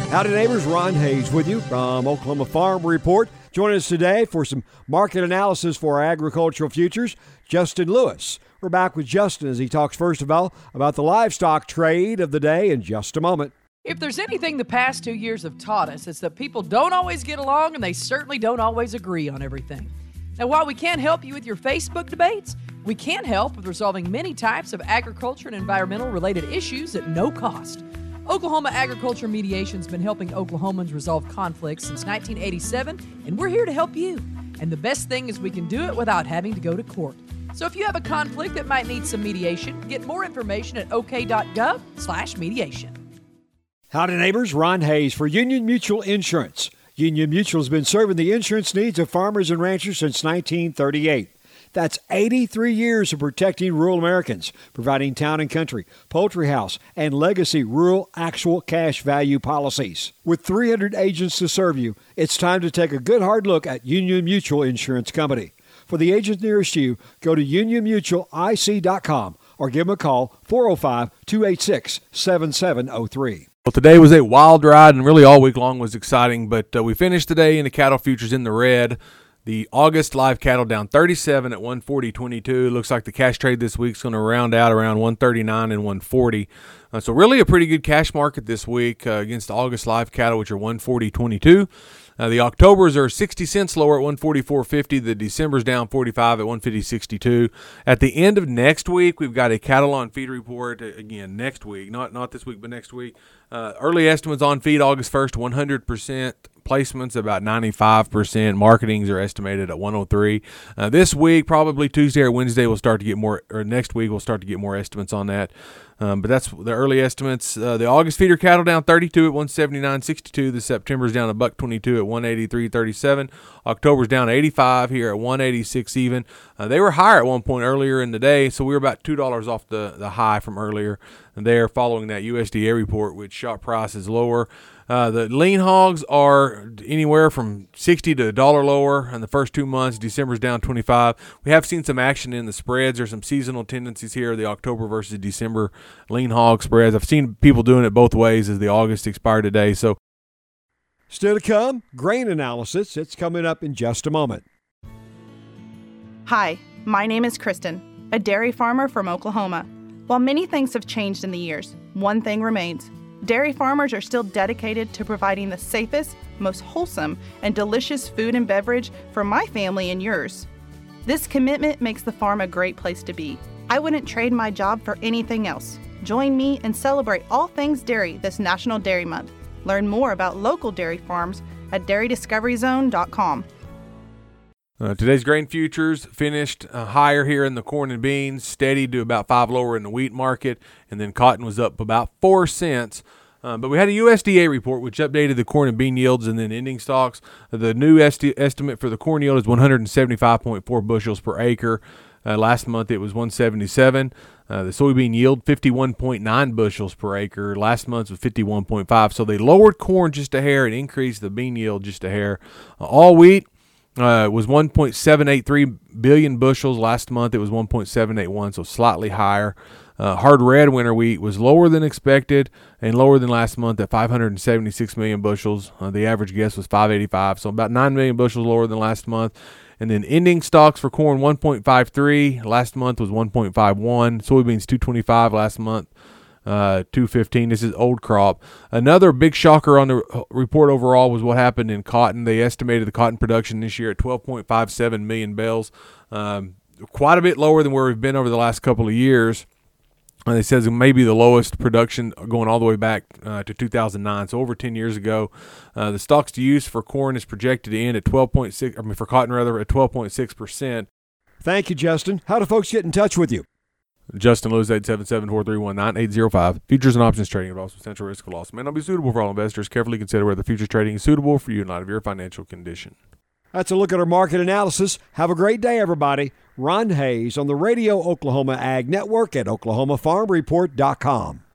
Howdy neighbors, Ron Hayes with you from Oklahoma Farm Report. Joining us today for some market analysis for our agricultural futures, Justin Lewis. We're back with Justin as he talks first of all about the livestock trade of the day in just a moment. If there's anything the past 2 years have taught us, it's that people don't always get along and they certainly don't always agree on everything. Now, while we can't help you with your Facebook debates, we can help with resolving many types of agriculture and environmental related issues at no cost. Oklahoma Agriculture Mediation's been helping Oklahomans resolve conflicts since 1987, and we're here to help you. And the best thing is we can do it without having to go to court. So if you have a conflict that might need some mediation, get more information at ok.gov/mediation. Howdy neighbors, Ron Hayes for Union Mutual Insurance. Union Mutual has been serving the insurance needs of farmers and ranchers since 1938. That's 83 years of protecting rural Americans, providing town and country, poultry house, and legacy rural actual cash value policies. With 300 agents to serve you, it's time to take a good hard look at Union Mutual Insurance Company. For the agent nearest you, go to unionmutualic.com or give them a call, 405-286-7703. Well, today was a wild ride, and really all week long was exciting, but we finished today in the cattle futures in the red. The August live cattle down 37 at 140.22. Looks like the cash trade this week is going to round out around 139 and 140. So really a pretty good cash market this week against the August live cattle, which are 140.22. The Octobers are 60 cents lower at 144.50. The December's down 45 at 150.62. At the end of next week, we've got a cattle on feed report again next week, not this week, but next week. Early estimates on feed August 1st, 100%. Placements about 95%. Marketings are estimated at 103. This week, probably Tuesday or Wednesday, we'll start to get more, or next week we'll start to get more estimates on that. But that's the early estimates. The August feeder cattle down 32 at 179.62. The September's down $1.22 at 183.37. October's down 85 here at 186 even. They were higher at one point earlier in the day, so we were about $2 off the high from earlier. And they're following that USDA report, which shot prices lower. The lean hogs are anywhere from 60 to $1 lower in the first 2 months. December's down 25. We have seen some action in the spreads. There's some seasonal tendencies here, the October versus December lean hog spreads. I've seen people doing it both ways as the August expired today. So, still to come, grain analysis. It's coming up in just a moment. Hi, my name is Kristen, a dairy farmer from Oklahoma. While many things have changed in the years, one thing remains. Dairy farmers are still dedicated to providing the safest, most wholesome, and delicious food and beverage for my family and yours. This commitment makes the farm a great place to be. I wouldn't trade my job for anything else. Join me and celebrate all things dairy this National Dairy Month. Learn more about local dairy farms at dairydiscoveryzone.com. Today's grain futures finished higher here in the corn and beans, steady to about 5 lower in the wheat market, and then cotton was up about 4 cents. But we had a USDA report which updated the corn and bean yields and then ending stocks. The new estimate for the corn yield is 175.4 bushels per acre. Last month it was 177. The soybean yield 51.9 bushels per acre. Last month was 51.5. So they lowered corn just a hair and increased the bean yield just a hair. All wheat was 1.783 billion bushels. Last month it was 1.781, so slightly higher. Hard red winter wheat was lower than expected and lower than last month at 576 million bushels. The average guess was 585, so about 9 million bushels lower than last month. And then ending stocks for corn 1.53. Last month was 1.51. Soybeans 225 last month. 215. This is old crop. Another big shocker on the report overall was what happened in cotton. They estimated the cotton production this year at 12.57 million bales, quite a bit lower than where we've been over the last couple of years. It says it may be the lowest production going all the way back to 2009, so over 10 years ago. The stocks to use for corn is projected to end at 12.6. I mean, for cotton rather, at 12.6%. Thank you, Justin. How do folks get in touch with you? Justin Lewis, 877-431-9805. Futures and options trading involves potential risk of loss. May not be suitable for all investors. Carefully consider whether futures trading is suitable for you in light of your financial condition. That's a look at our market analysis. Have a great day, everybody. Ron Hayes on the Radio Oklahoma Ag Network at oklahomafarmreport.com.